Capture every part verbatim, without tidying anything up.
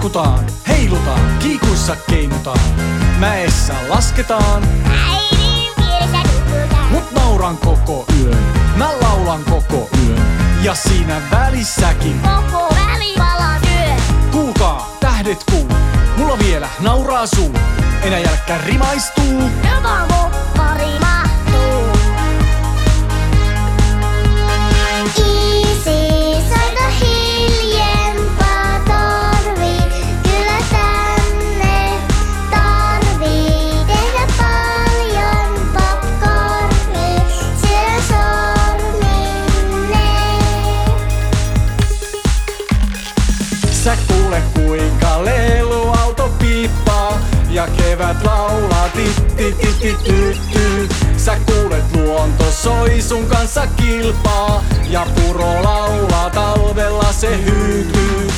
Liikutaan, heilutaan, kiikuissa keinutaan. Mäessä lasketaan, Äidin vieressä nukutaan. mut nauran koko yön. Mä laulan koko yön. Ja siinä välissäkin Koko välipalan yö. kuulkaa, tähdet kuu. Mulla vielä nauraa suu. Enää jälkkä rimaistuu. Joka moppari mahtuu. Isi, soita hiljempaa torvii. Kyllä tänne tarvii tehdä paljon popcornia. Syö sorminne. Sä kuule kuinka leluauto piippaa ja kevät laulaa titti titti tytty. Sä kuulet luonto soi sun kanssa kilpaa ja puro laulaa talvella se hyytyy.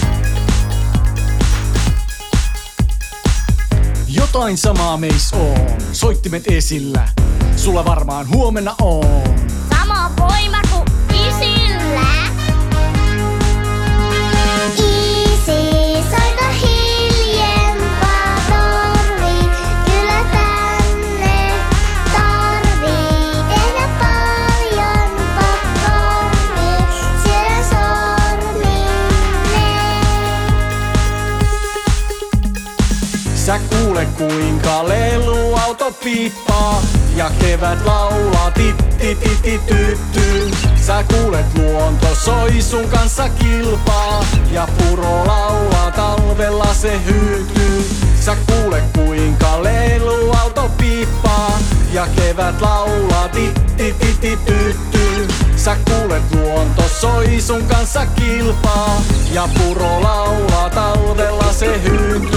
Jotain samaa meis on, soittimet esillä, sulla varmaan huomenna on. Sama voima ku isillä. Isi, soita hiljempaa torvii. Kyllä tänne tarvii tehdä paljon popcornia. Syö sorminne. Sä kuule kuinka leluauto piippaa ja kevät laulaa titti titti tytty. Sä kuulet luonto soi sun kanssa kilpaa ja puro laulaa talvella se hyytyy. Sä kuule kuinka leluauto piippaa ja kevät laulaa titti titti tytty. Sä kuulet luonto soi sun kanssa kilpaa ja puro laulaa talvella se hyytyy.